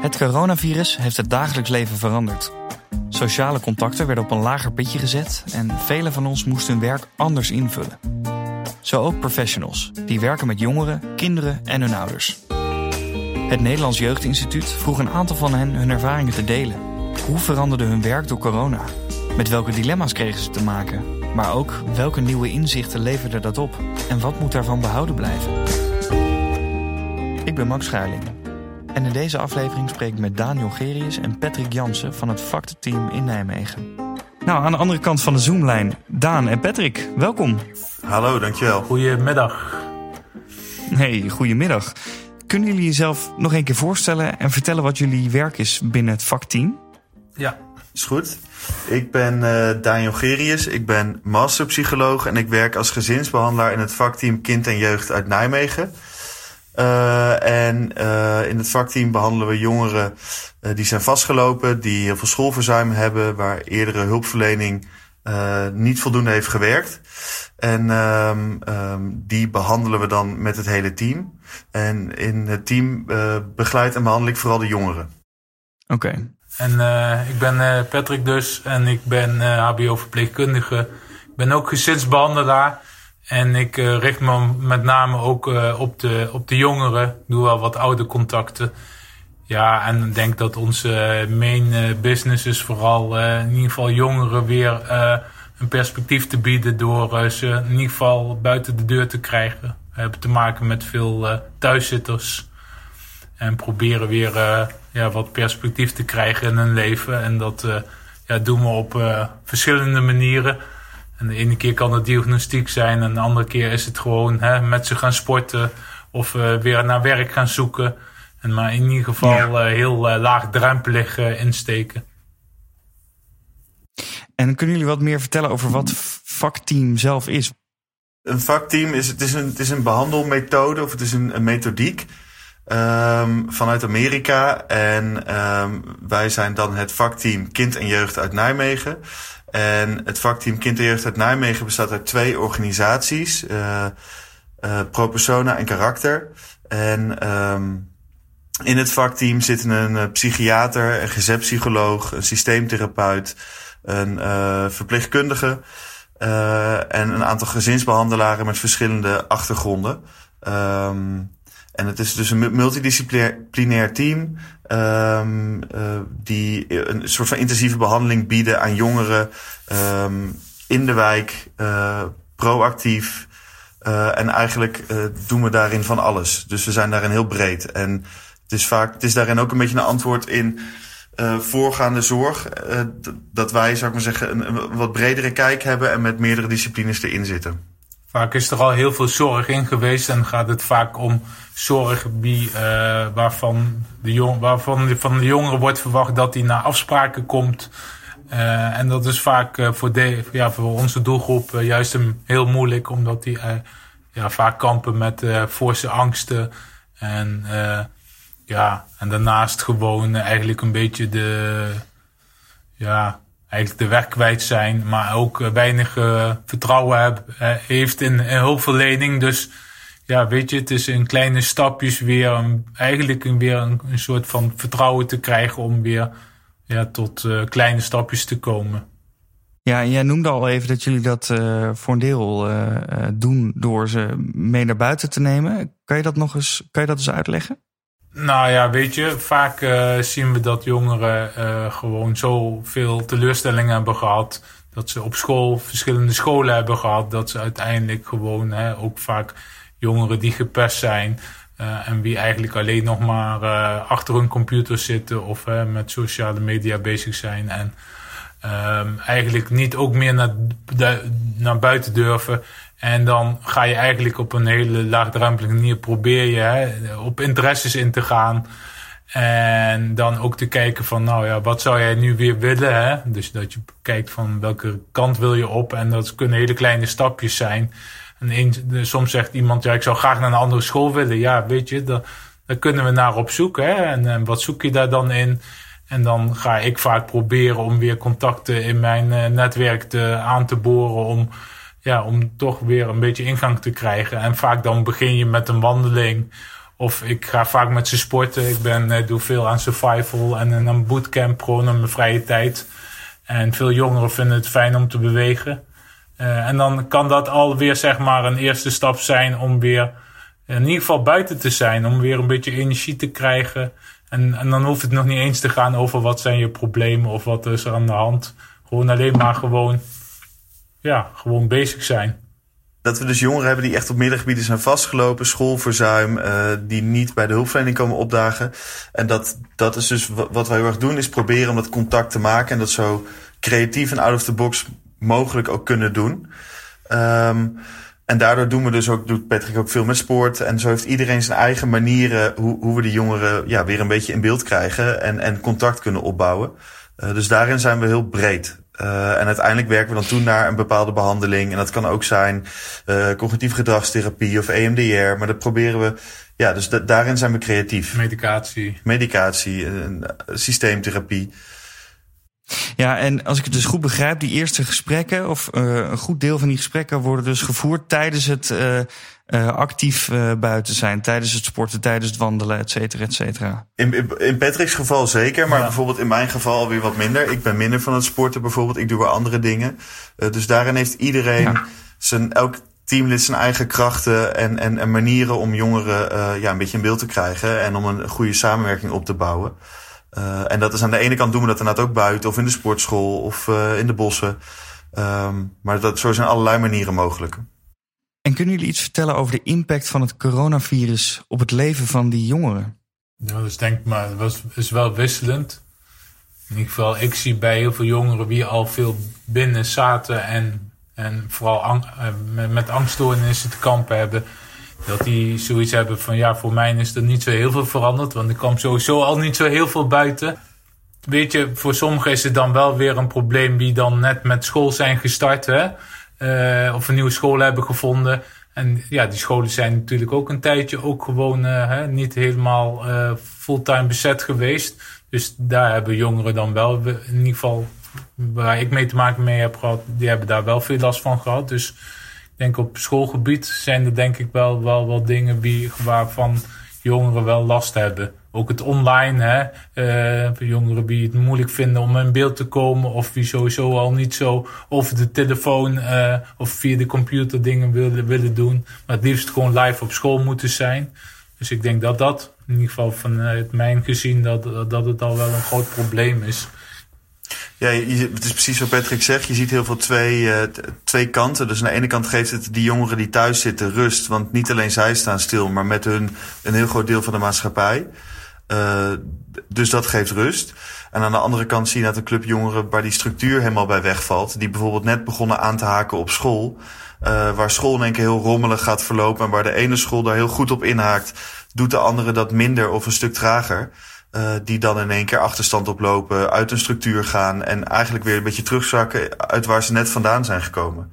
Het coronavirus heeft het dagelijks leven veranderd. Sociale contacten werden op een lager pitje gezet en velen van ons moesten hun werk anders invullen. Zo ook professionals, die werken met jongeren, kinderen en hun ouders. Het Nederlands Jeugdinstituut vroeg een aantal van hen hun ervaringen te delen. Hoe veranderde hun werk door corona? Met welke dilemma's kregen ze te maken? Maar ook welke nieuwe inzichten leverde dat op? En wat moet daarvan behouden blijven? Ik ben Max Schuiling. En in deze aflevering spreek ik met Daan Jongerius en Patrick Jansen van het VACT-team in Nijmegen. Nou, aan de andere kant van de Zoomlijn, Daan en Patrick, welkom. Hallo, dankjewel. Goedemiddag. Hey, goedemiddag. Kunnen jullie jezelf nog een keer voorstellen en vertellen wat jullie werk is binnen het VACT-team? Ja, is goed. Ik ben Daan Jongerius, ik ben masterpsycholoog en ik werk als gezinsbehandelaar in het VACT-team Kind en Jeugd uit Nijmegen. In het vakteam behandelen we jongeren die zijn vastgelopen, die heel veel schoolverzuim hebben, waar eerdere hulpverlening niet voldoende heeft gewerkt. En die behandelen we dan met het hele team. En in het team begeleid en behandel ik vooral de jongeren. Oké. En ik ben Patrick dus en ik ben hbo-verpleegkundige. Ik ben ook gezinsbehandelaar. En ik richt me met name ook op de jongeren. Ik doe wel wat oude contacten. Ja, en ik denk dat onze main business is vooral in ieder geval jongeren weer een perspectief te bieden door ze in ieder geval buiten de deur te krijgen. We hebben te maken met veel thuiszitters. En proberen weer wat perspectief te krijgen in hun leven. En dat doen we op verschillende manieren. En de ene keer kan het diagnostiek zijn en de andere keer is het gewoon met ze gaan sporten of weer naar werk gaan zoeken. En maar in ieder geval heel laagdrempelig insteken. En kunnen jullie wat meer vertellen over wat vakteam zelf is? Een vakteam is een behandelmethode of het is een methodiek vanuit Amerika. En wij zijn dan het vakteam Kind en Jeugd uit Nijmegen. En het vakteam Kind en Jeugd uit Nijmegen bestaat uit 2 organisaties. Pro Persona en Karakter. En in het vakteam zitten een psychiater, een gezetpsycholoog, een systeemtherapeut, een verpleegkundige en een aantal gezinsbehandelaren met verschillende achtergronden. En het is dus een multidisciplinair team die een soort van intensieve behandeling bieden aan jongeren in de wijk, proactief. En eigenlijk doen we daarin van alles. Dus we zijn daarin heel breed. En het is daarin ook een beetje een antwoord in voorgaande zorg. Dat wij, zou ik maar zeggen, een wat bredere kijk hebben en met meerdere disciplines erin zitten. Vaak is er al heel veel zorg in geweest en gaat het vaak om zorg waarvan van de jongeren wordt verwacht dat hij naar afspraken komt. En dat is vaak voor onze doelgroep juist heel moeilijk, omdat die vaak kampen met forse angsten. En daarnaast gewoon eigenlijk een beetje de weg kwijt zijn, maar ook weinig vertrouwen heeft in hulpverlening. Dus ja, weet je, het is in kleine stapjes weer een soort van vertrouwen te krijgen om weer tot kleine stapjes te komen. Ja, en jij noemde al even dat jullie dat voor een deel doen door ze mee naar buiten te nemen. Kan je dat eens uitleggen? Nou ja, weet je, vaak zien we dat jongeren gewoon zoveel teleurstellingen hebben gehad. Dat ze op school verschillende scholen hebben gehad. Dat ze uiteindelijk gewoon ook vaak jongeren die gepest zijn. En wie eigenlijk alleen nog maar achter hun computer zitten of met sociale media bezig zijn. En eigenlijk niet ook meer naar buiten durven. En dan ga je eigenlijk op een hele laagdrempelige manier probeer je op interesses in te gaan. En dan ook te kijken van wat zou jij nu weer willen. Hè? Dus dat je kijkt van welke kant wil je op. En dat kunnen hele kleine stapjes zijn. En soms zegt iemand, ik zou graag naar een andere school willen. Ja, weet je, daar kunnen we naar op zoek. Hè? En wat zoek je daar dan in? En dan ga ik vaak proberen om weer contacten in mijn netwerk aan te boren. Om toch weer een beetje ingang te krijgen. En vaak dan begin je met een wandeling. Of ik ga vaak met ze sporten. Ik doe veel aan survival en een bootcamp gewoon in mijn vrije tijd. En veel jongeren vinden het fijn om te bewegen. En dan kan dat alweer zeg maar een eerste stap zijn om weer in ieder geval buiten te zijn. Om weer een beetje energie te krijgen. En dan hoeft het nog niet eens te gaan over wat zijn je problemen of wat is er aan de hand. Gewoon alleen maar gewoon bezig zijn. Dat we dus jongeren hebben die echt op meerdere gebieden zijn vastgelopen. Schoolverzuim, die niet bij de hulpverlening komen opdagen. En dat is dus wat wij heel erg doen, is proberen om dat contact te maken. En dat zo creatief en out of the box mogelijk ook kunnen doen. En daardoor doet Patrick ook veel met sport. En zo heeft iedereen zijn eigen manieren hoe we die jongeren weer een beetje in beeld krijgen. En contact kunnen opbouwen. Dus daarin zijn we heel breed. En uiteindelijk werken we dan toe naar een bepaalde behandeling. En dat kan ook zijn cognitieve gedragstherapie of EMDR. Maar dat proberen we... Ja, dus daarin zijn we creatief. Medicatie, systeemtherapie. Ja, en als ik het dus goed begrijp, die eerste gesprekken... of een goed deel van die gesprekken worden dus gevoerd tijdens het actief buiten zijn. Tijdens het sporten, tijdens het wandelen, et cetera, et cetera. In Patrick's geval zeker, maar bijvoorbeeld in mijn geval alweer wat minder. Ik ben minder van het sporten bijvoorbeeld. Ik doe weer andere dingen. Dus daarin heeft iedereen elk teamlid zijn eigen krachten en manieren om jongeren een beetje in beeld te krijgen. En om een goede samenwerking op te bouwen. En dat is aan de ene kant doen we dat inderdaad ook buiten of in de sportschool of in de bossen. Maar zo zijn allerlei manieren mogelijk. En kunnen jullie iets vertellen over de impact van het coronavirus op het leven van die jongeren? Ja, dus denk maar, het is wel wisselend. In ieder geval, ik zie bij heel veel jongeren die al veel binnen zaten en vooral met angststoornissen te kampen hebben, dat die zoiets hebben van voor mij is er niet zo heel veel veranderd, want ik kwam sowieso al niet zo heel veel buiten. Weet je, voor sommigen is het dan wel weer een probleem die dan net met school zijn gestart, hè? Of een nieuwe school hebben gevonden. En die scholen zijn natuurlijk ook een tijdje ook gewoon niet helemaal fulltime bezet geweest. Dus daar hebben jongeren dan wel, in ieder geval waar ik mee te maken mee heb gehad, die hebben daar wel veel last van gehad. Dus ik denk op schoolgebied zijn er denk ik wel dingen waarvan jongeren wel last hebben. Ook het online, voor jongeren die het moeilijk vinden om in beeld te komen, of die sowieso al niet zo over de telefoon of via de computer dingen willen doen, maar het liefst gewoon live op school moeten zijn. Dus ik denk dat in ieder geval vanuit mijn gezien, dat het al wel een groot probleem is. Ja, het is precies wat Patrick zegt. Je ziet heel veel twee kanten. Dus aan de ene kant geeft het die jongeren die thuis zitten rust. Want niet alleen zij staan stil, maar met hun een heel groot deel van de maatschappij. Dus dat geeft rust. En aan de andere kant zie je dat een club jongeren waar die structuur helemaal bij wegvalt. Die bijvoorbeeld net begonnen aan te haken op school. Waar school in één keer heel rommelig gaat verlopen. En waar de ene school daar heel goed op inhaakt, doet de andere dat minder of een stuk trager. Die dan in één keer achterstand oplopen, uit een structuur gaan en eigenlijk weer een beetje terugzakken uit waar ze net vandaan zijn gekomen.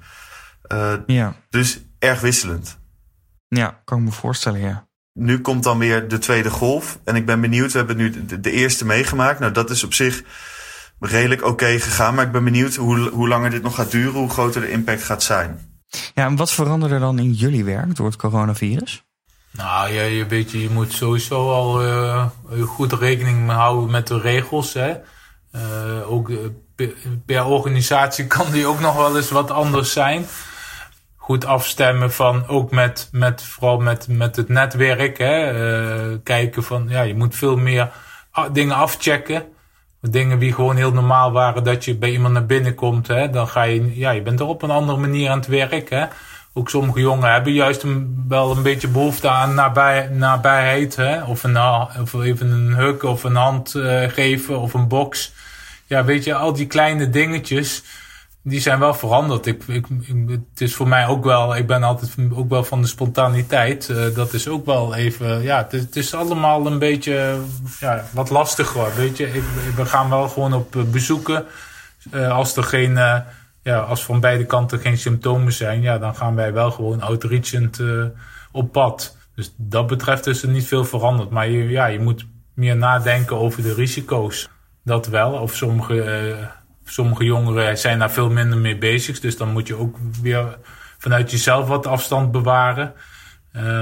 Dus erg wisselend. Ja, kan ik me voorstellen, ja. Nu komt dan weer de tweede golf en ik ben benieuwd, we hebben nu de eerste meegemaakt. Nou, dat is op zich redelijk oké gegaan, maar ik ben benieuwd hoe langer dit nog gaat duren, hoe groter de impact gaat zijn. Ja, en wat veranderde dan in jullie werk door het coronavirus? Nou ja, je moet sowieso al goed rekening houden met de regels. Hè. Ook per organisatie kan die ook nog wel eens wat anders zijn. Goed afstemmen van ook vooral met het netwerk. Hè. Kijken van, je moet veel meer dingen afchecken. Dingen die gewoon heel normaal waren, dat je bij iemand naar binnen komt. Hè. Dan ga je bent er op een andere manier aan het werk, hè. Ook sommige jongeren hebben juist wel een beetje behoefte aan nabijheid. Hè? Of even een huk of een hand geven of een box. Ja, weet je, al die kleine dingetjes, die zijn wel veranderd. Het is voor mij ook wel, ik ben altijd ook wel van de spontaniteit. Dat is ook wel even, het is allemaal een beetje wat lastiger. Weet je, we gaan wel gewoon op bezoeken. Als er geen... als van beide kanten geen symptomen zijn, dan gaan wij wel gewoon outreachend op pad. Dus dat betreft is er niet veel veranderd. Maar je moet meer nadenken over de risico's. Dat wel. Of sommige jongeren zijn daar veel minder mee bezig. Dus dan moet je ook weer vanuit jezelf wat afstand bewaren.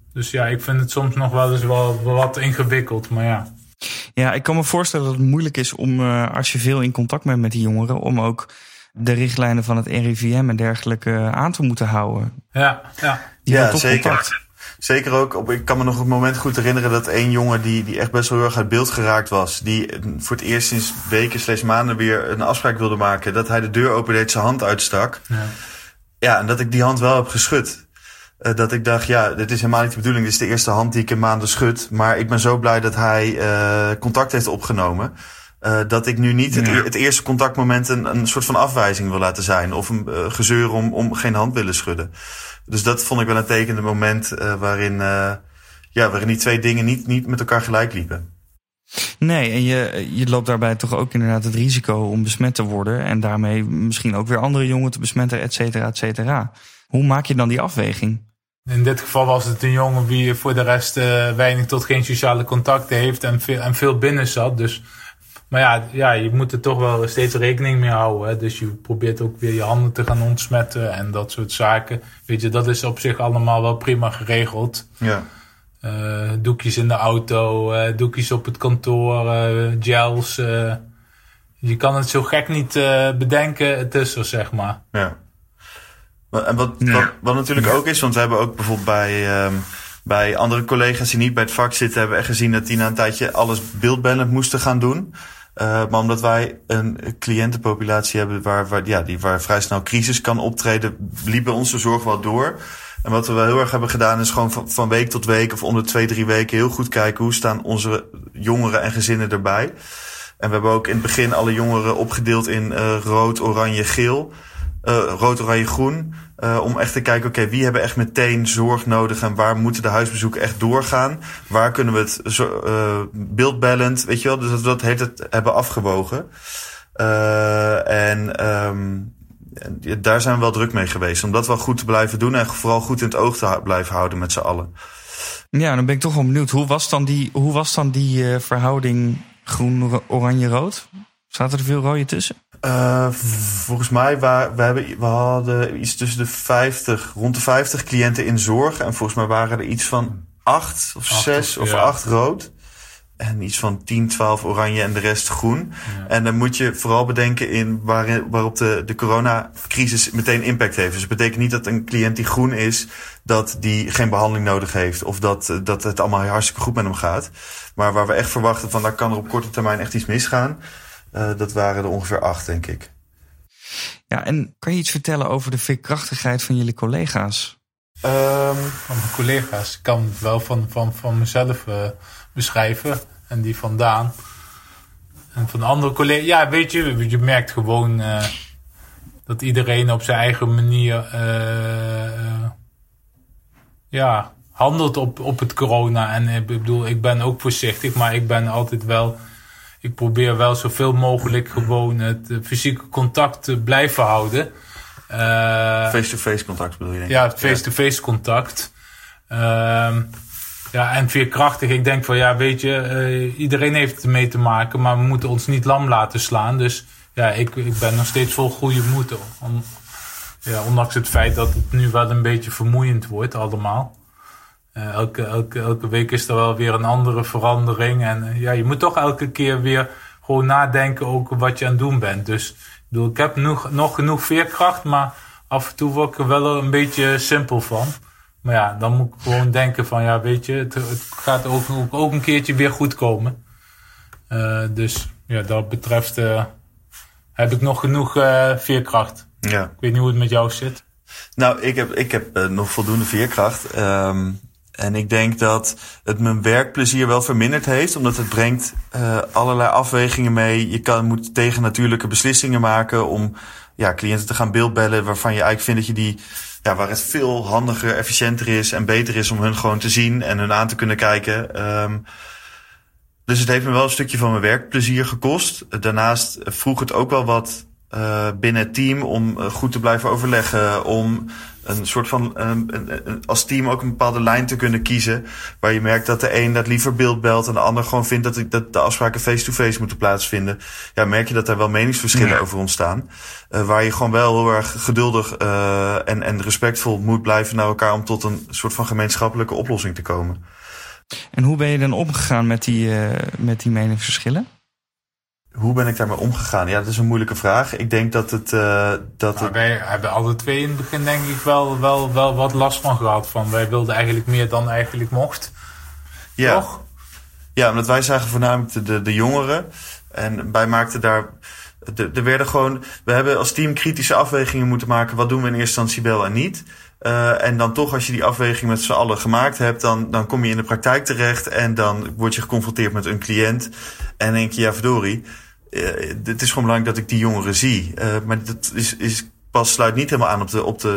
Dus ja, ik vind het soms nog wel eens wel wat ingewikkeld, maar ja. Ja, ik kan me voorstellen dat het moeilijk is om, als je veel in contact bent met die jongeren, om ook de richtlijnen van het RIVM en dergelijke aan te moeten houden. Ja. Ja, zeker. Zeker ook, ik kan me nog het moment goed herinneren dat één jongen die echt best wel heel erg uit beeld geraakt was, die voor het eerst sinds weken/maanden weer een afspraak wilde maken, dat hij de deur opendeed, zijn hand uitstak. Ja, en dat ik die hand wel heb geschud. Dat ik dacht, ja, dit is helemaal niet de bedoeling. Dit is de eerste hand die ik in maanden schud. Maar ik ben zo blij dat hij contact heeft opgenomen. Dat ik nu niet het eerste contactmoment een soort van afwijzing wil laten zijn. Of een gezeur om geen hand willen schudden. Dus dat vond ik wel een tekende moment waarin die twee dingen niet met elkaar gelijk liepen. Nee, en je loopt daarbij toch ook inderdaad het risico om besmet te worden. En daarmee misschien ook weer andere jongeren te besmetten, et cetera, et cetera. Hoe maak je dan die afweging? In dit geval was het een jongen die voor de rest weinig tot geen sociale contacten heeft en veel binnen zat. Dus, maar ja, je moet er toch wel steeds rekening mee houden. Hè? Dus je probeert ook weer je handen te gaan ontsmetten en dat soort zaken. Weet je, dat is op zich allemaal wel prima geregeld. Ja. Doekjes in de auto, doekjes op het kantoor, gels. Je kan het zo gek niet bedenken, het is er, zeg maar. Ja. En wat natuurlijk ook is, want we hebben ook bijvoorbeeld bij andere collega's die niet bij het vak zitten, hebben we echt gezien dat die na een tijdje alles beeldbellend moesten gaan doen. Maar omdat wij een cliëntenpopulatie hebben waar vrij snel crisis kan optreden, liep bij ons de zorg wel door. En wat we wel heel erg hebben gedaan is gewoon van week tot week of om de 2-3 weken heel goed kijken hoe staan onze jongeren en gezinnen erbij. En we hebben ook in het begin alle jongeren opgedeeld in rood, oranje, geel. Rood, oranje, groen. Om echt te kijken, oké, wie hebben echt meteen zorg nodig en waar moeten de huisbezoeken echt doorgaan? Waar kunnen we het beeldbellend, weet je wel? Dus dat we dat het hebben afgewogen. Daar zijn we wel druk mee geweest. Om dat wel goed te blijven doen en vooral goed in het oog te blijven houden met z'n allen. Ja, dan ben ik toch wel benieuwd. Hoe was dan die verhouding groen, oranje, rood? Zaten er veel rode tussen? Volgens mij, we hadden iets tussen rond de 50 cliënten in zorg. En volgens mij waren er iets van 8 of 6 of 8 rood. En iets van 10, 12 oranje en de rest groen. Ja. En dan moet je vooral bedenken waarop de coronacrisis meteen impact heeft. Dus het betekent niet dat een cliënt die groen is, dat die geen behandeling nodig heeft. Of dat het allemaal hartstikke goed met hem gaat. Maar waar we echt verwachten van, daar kan er op korte termijn echt iets misgaan. Dat waren er ongeveer 8, denk ik. Ja, en kan je iets vertellen over de veerkrachtigheid van jullie collega's? Van mijn collega's. Ik kan het wel van mezelf beschrijven. En die van Daan. En van andere collega's. Ja, weet je merkt gewoon dat iedereen op zijn eigen manier handelt op het corona. En ik bedoel, ik ben ook voorzichtig, maar ik ben altijd wel. Ik probeer wel zoveel mogelijk gewoon het fysieke contact te blijven houden. Face-to-face contact bedoel je, denk ik? Ja, face-to-face contact. En veerkrachtig. Ik denk van, weet je, iedereen heeft ermee te maken, maar we moeten ons niet lam laten slaan. Dus ja, ik ben nog steeds vol goede moed. Ondanks het feit dat het nu wel een beetje vermoeiend wordt allemaal. Elke week is er wel weer een andere verandering. En je moet toch elke keer weer gewoon nadenken ook wat je aan het doen bent. Dus ik heb nog genoeg veerkracht, maar af en toe word ik er wel een beetje simpel van. Maar ja, dan moet ik gewoon denken van, weet je, het gaat ook een keertje weer goed komen. Dus ja, dat betreft heb ik nog genoeg veerkracht. Ja. Ik weet niet hoe het met jou zit. Nou, ik heb nog voldoende veerkracht. En ik denk dat het mijn werkplezier wel verminderd heeft. Omdat het brengt allerlei afwegingen mee. Je moet tegennatuurlijke beslissingen maken om cliënten te gaan beeldbellen waarvan je eigenlijk vindt dat je die, waar het veel handiger, efficiënter is en beter is om hun gewoon te zien en hun aan te kunnen kijken. Dus het heeft me wel een stukje van mijn werkplezier gekost. Daarnaast vroeg het ook wel wat binnen het team om goed te blijven overleggen, om een soort van als team ook een bepaalde lijn te kunnen kiezen, waar je merkt dat de een dat liever beeldbelt en de ander gewoon vindt dat de afspraken face-to-face moeten plaatsvinden. Ja, merk je dat er wel meningsverschillen over ontstaan, waar je gewoon wel heel erg geduldig en respectvol moet blijven naar elkaar om tot een soort van gemeenschappelijke oplossing te komen. En hoe ben je dan omgegaan met die meningsverschillen? Hoe ben ik daarmee omgegaan? Ja, dat is een moeilijke vraag. Ik denk dat het... Wij hebben alle twee in het begin denk ik wel wat last van gehad. Van wij wilden eigenlijk meer dan eigenlijk mocht. Ja. Toch? Ja, omdat wij zagen voornamelijk de jongeren. En wij maakten daar... Er werden gewoon... We hebben als team kritische afwegingen moeten maken. Wat doen we in eerste instantie wel en niet? En dan toch, als je die afweging met z'n allen gemaakt hebt, dan kom je in de praktijk terecht en dan word je geconfronteerd met een cliënt en denk je, ja verdorie, het is gewoon belangrijk dat ik die jongeren zie. Maar dat sluit niet helemaal aan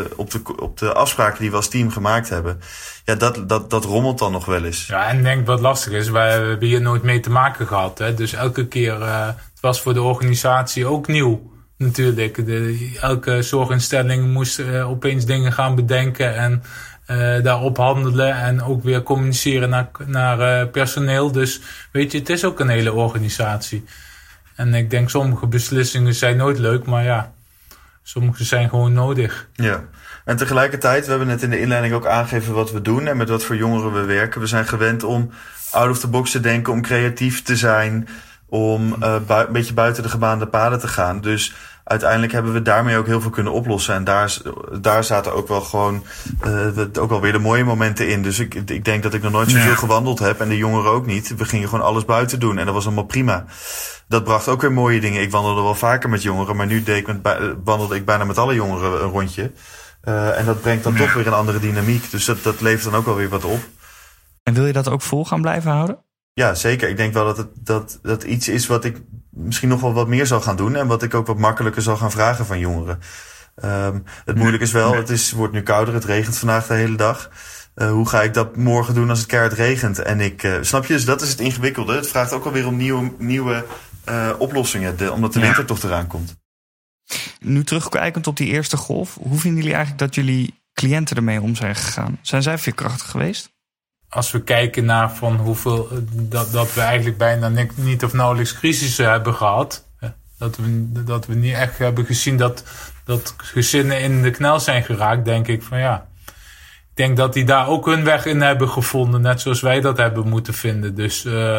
op de afspraken die we als team gemaakt hebben. Ja, dat rommelt dan nog wel eens. Ja, en ik denk wat lastig is, wij hebben hier nooit mee te maken gehad. Hè? Dus elke keer, het was voor de organisatie ook nieuw. Natuurlijk, elke zorginstelling moest opeens dingen gaan bedenken en daarop handelen en ook weer communiceren naar personeel. Dus weet je, het is ook een hele organisatie. En ik denk sommige beslissingen zijn nooit leuk, maar ja, sommige zijn gewoon nodig. Ja, en tegelijkertijd, we hebben net in de inleiding ook aangegeven wat we doen en met wat voor jongeren we werken. We zijn gewend om out of the box te denken, om creatief te zijn, om een beetje buiten de gebaande paden te gaan. Dus uiteindelijk hebben we daarmee ook heel veel kunnen oplossen. En daar zaten ook wel gewoon ook wel weer de mooie momenten in. Dus ik denk dat ik nog nooit zoveel gewandeld heb. En de jongeren ook niet. We gingen gewoon alles buiten doen. En dat was allemaal prima. Dat bracht ook weer mooie dingen. Ik wandelde wel vaker met jongeren. Maar nu wandelde ik bijna met alle jongeren een rondje. En dat brengt dan toch weer een andere dynamiek. Dus dat levert dan ook wel weer wat op. En wil je dat ook vol gaan blijven houden? Ja, zeker. Ik denk wel dat iets is wat ik misschien nog wel wat meer zal gaan doen. En wat ik ook wat makkelijker zal gaan vragen van jongeren. Het moeilijke is wel, wordt nu kouder. Het regent vandaag de hele dag. Hoe ga ik dat morgen doen als het keihard regent? En snap je, dus dat is het ingewikkelde. Het vraagt ook alweer om nieuwe oplossingen. Omdat de winter toch eraan komt. Nu terugkijkend op die eerste golf. Hoe vinden jullie eigenlijk dat jullie cliënten ermee om zijn gegaan? Zijn zij veerkrachtig geweest? Als we kijken naar van hoeveel dat we eigenlijk bijna niet of nauwelijks crisissen hebben gehad. Dat we niet echt hebben gezien dat gezinnen in de knel zijn geraakt, denk ik van ja. Ik denk dat die daar ook hun weg in hebben gevonden, net zoals wij dat hebben moeten vinden. Dus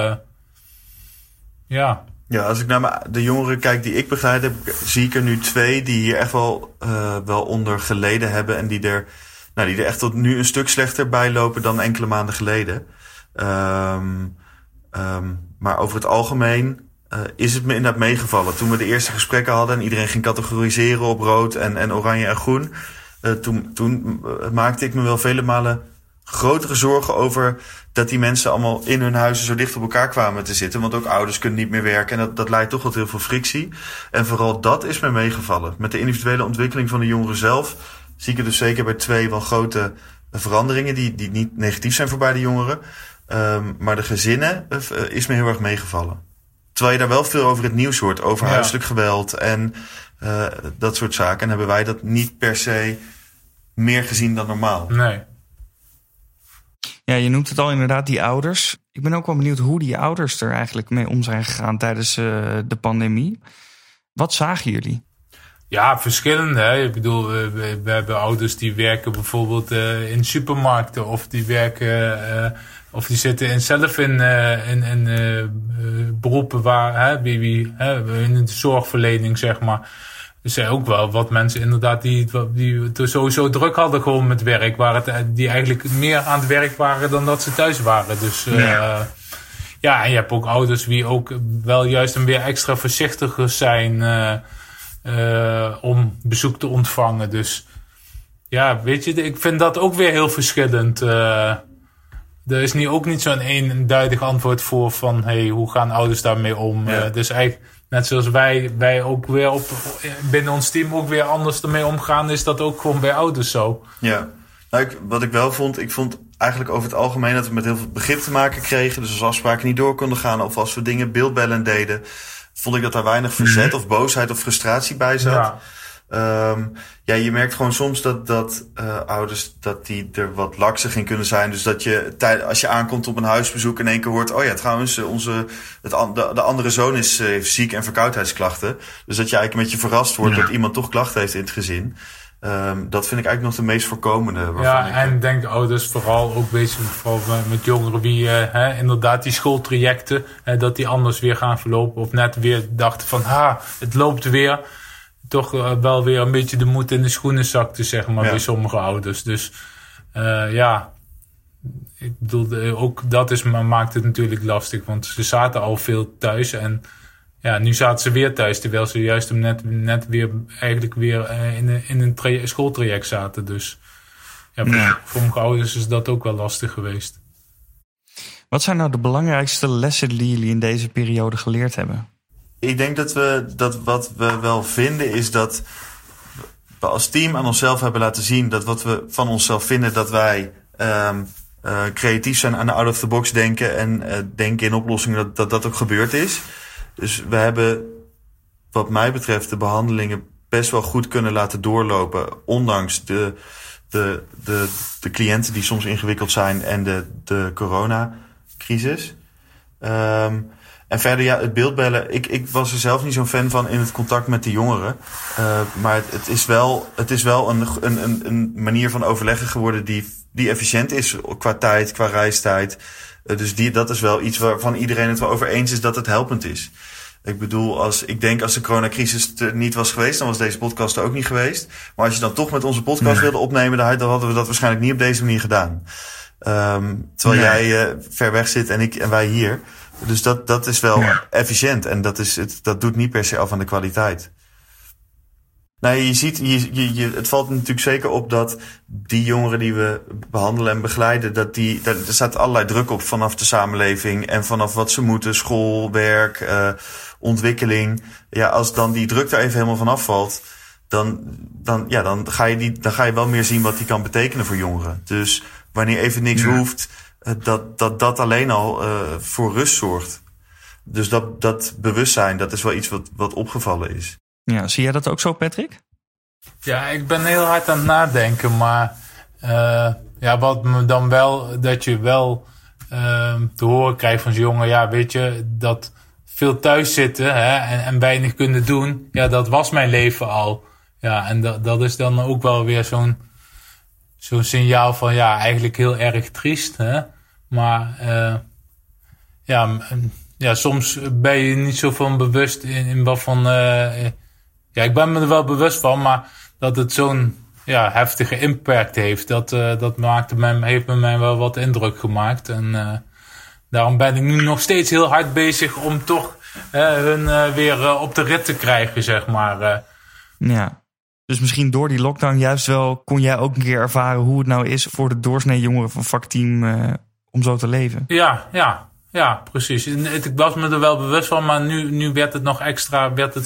ja. Ja, als ik naar de jongeren kijk die ik begeleid heb, zie ik er nu 2 die hier echt wel onder geleden hebben en die er echt tot nu een stuk slechter bij lopen dan enkele maanden geleden. Maar over het algemeen is het me inderdaad meegevallen. Toen we de eerste gesprekken hadden en iedereen ging categoriseren op rood en oranje en groen. Toen maakte ik me wel vele malen grotere zorgen over dat die mensen allemaal in hun huizen zo dicht op elkaar kwamen te zitten. Want ook ouders kunnen niet meer werken en dat leidt toch tot heel veel frictie. En vooral dat is me meegevallen. Met de individuele ontwikkeling van de jongeren zelf zie ik er dus zeker bij 2 wel grote veranderingen die niet negatief zijn voor beide jongeren. Maar de gezinnen is me heel erg meegevallen. Terwijl je daar wel veel over het nieuws hoort. Over huiselijk geweld en dat soort zaken. En hebben wij dat niet per se meer gezien dan normaal. Nee. Ja, je noemt het al inderdaad, die ouders. Ik ben ook wel benieuwd hoe die ouders er eigenlijk mee om zijn gegaan tijdens de pandemie. Wat zagen jullie? Ja, verschillende. Hè. Ik bedoel, we hebben ouders die werken bijvoorbeeld in supermarkten. Of die werken, of die zitten zelf in beroepen waar, in de zorgverlening, zeg maar. Er zijn ook wel wat mensen inderdaad die het sowieso druk hadden gewoon met werk. Die eigenlijk meer aan het werk waren dan dat ze thuis waren. Dus en je hebt ook ouders die ook wel juist een weer extra voorzichtiger zijn om bezoek te ontvangen. Dus ja, weet je, ik vind dat ook weer heel verschillend. Er is ook niet zo'n eenduidig antwoord voor van hoe gaan ouders daarmee om. Ja. Dus eigenlijk net zoals wij ook weer binnen ons team ook weer anders ermee omgaan, is dat ook gewoon bij ouders zo. Ja, wat ik wel vond, ik vond eigenlijk over het algemeen dat we met heel veel begrip te maken kregen. Dus als afspraken niet door konden gaan of als we dingen beeldbellend deden, vond ik dat daar weinig verzet of boosheid of frustratie bij zat. Ja. Je merkt gewoon soms dat ouders dat die er wat laksig in kunnen zijn. Dus dat je als je aankomt op een huisbezoek in één keer hoort... oh ja, trouwens, de andere zoon is ziek en verkoudheidsklachten. Dus dat je eigenlijk een beetje verrast wordt dat iemand toch klachten heeft in het gezin. Dat vind ik eigenlijk nog de meest voorkomende. En ik denk ouders vooral ook bezig met jongeren die inderdaad die schooltrajecten... dat die anders weer gaan verlopen. Of net weer dachten van, het loopt weer... toch wel weer een beetje de moed in de schoenen zakte, zeg maar, bij sommige ouders. Dus ik bedoel, ook dat maakt het natuurlijk lastig. Want ze zaten al veel thuis en nu zaten ze weer thuis. Terwijl ze juist net weer eigenlijk weer in een schooltraject zaten. Dus voor sommige ouders is dat ook wel lastig geweest. Wat zijn nou de belangrijkste lessen die jullie in deze periode geleerd hebben? Ik denk dat wat we wel vinden is dat we als team aan onszelf hebben laten zien... dat wat we van onszelf vinden, dat wij creatief zijn aan de out-of-the-box denken... en denken in oplossingen dat ook gebeurd is. Dus we hebben wat mij betreft de behandelingen best wel goed kunnen laten doorlopen... ondanks de cliënten die soms ingewikkeld zijn en de coronacrisis... En verder, het beeldbellen. Ik was er zelf niet zo'n fan van in het contact met de jongeren. Maar het is wel een manier van overleggen geworden die efficiënt is qua tijd, qua reistijd. Dus dat is wel iets waarvan iedereen het wel over eens is dat het helpend is. Ik bedoel, als de coronacrisis er niet was geweest, dan was deze podcast er ook niet geweest. Maar als je dan toch met onze podcast wilde opnemen, dan hadden we dat waarschijnlijk niet op deze manier gedaan. Terwijl jij ver weg zit en wij hier. Dus dat is wel efficiënt en dat doet niet per se af aan de kwaliteit. Nou, je ziet, het valt natuurlijk zeker op dat die jongeren die we behandelen en begeleiden, er staat allerlei druk op vanaf de samenleving en vanaf wat ze moeten, school, werk, ontwikkeling. Ja, als dan die druk er even helemaal van afvalt, dan ga je wel meer zien wat die kan betekenen voor jongeren. Dus wanneer even niks hoeft, dat alleen al voor rust zorgt. Dus dat bewustzijn, dat is wel iets wat opgevallen is. Ja, zie jij dat ook zo, Patrick? Ja, ik ben heel hard aan het nadenken, maar wat me dan wel, dat je wel te horen krijgt van zo'n jongen, weet je, dat veel thuis zitten en weinig kunnen doen, dat was mijn leven al. Ja, en dat is dan ook wel weer zo'n signaal van eigenlijk heel erg triest, hè? Maar soms ben je niet zo van bewust in wat van... ik ben me er wel bewust van, maar dat het zo'n heftige impact heeft, dat heeft bij mij wel wat indruk gemaakt. En daarom ben ik nu nog steeds heel hard bezig om toch hun weer op de rit te krijgen, zeg maar. Ja. Dus misschien door die lockdown juist wel kon jij ook een keer ervaren hoe het nou is voor de doorsnee jongeren van vakteam om zo te leven. Ja, precies. Ik was me er wel bewust van, maar nu werd het nog extra, werd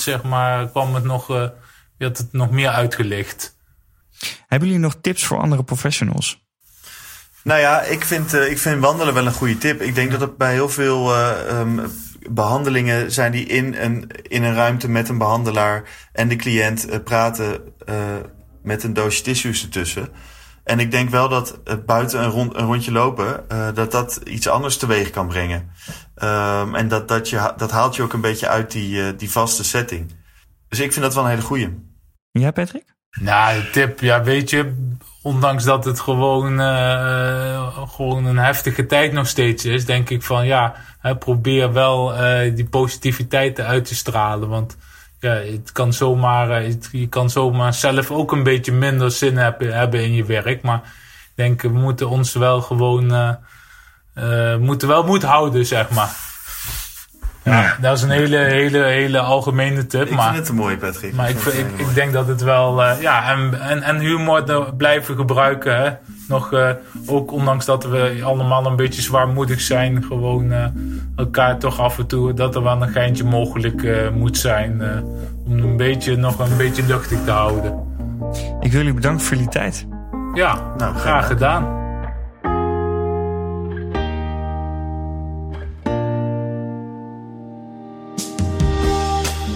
het nog meer uitgelicht. Hebben jullie nog tips voor andere professionals? Nou ja, ik vind wandelen wel een goede tip. Ik denk dat het bij heel veel behandelingen zijn die in een ruimte met een behandelaar en de cliënt praten met een doosje tissues ertussen. En ik denk wel dat buiten een rondje lopen, dat iets anders teweeg kan brengen. En dat haalt je ook een beetje uit die vaste setting. Dus ik vind dat wel een hele goeie. Ja, Patrick? Nou, de tip, weet je, ondanks dat het gewoon een heftige tijd nog steeds is, denk ik van probeer wel die positiviteit uit te stralen. Want het kan je kan zomaar zelf ook een beetje minder zin hebben in je werk. Maar ik denk, we moeten ons wel gewoon moeten wel moed houden, zeg maar. Ja, dat is een hele algemene tip. Ik vind het een mooie, Patrick. Maar ik denk dat het wel... en humor blijven gebruiken. Hè. Ook ondanks dat we allemaal een beetje zwaarmoedig zijn. Gewoon elkaar toch af en toe... dat er wel een geintje mogelijk moet zijn. Om nog een beetje luchtig te houden. Ik wil jullie bedanken voor jullie tijd. Ja, graag gedaan.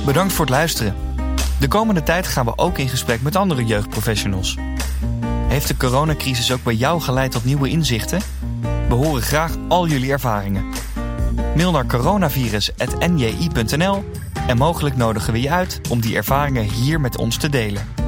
Bedankt voor het luisteren. De komende tijd gaan we ook in gesprek met andere jeugdprofessionals. Heeft de coronacrisis ook bij jou geleid tot nieuwe inzichten? We horen graag al jullie ervaringen. Mail naar coronavirus@nji.nl en mogelijk nodigen we je uit om die ervaringen hier met ons te delen.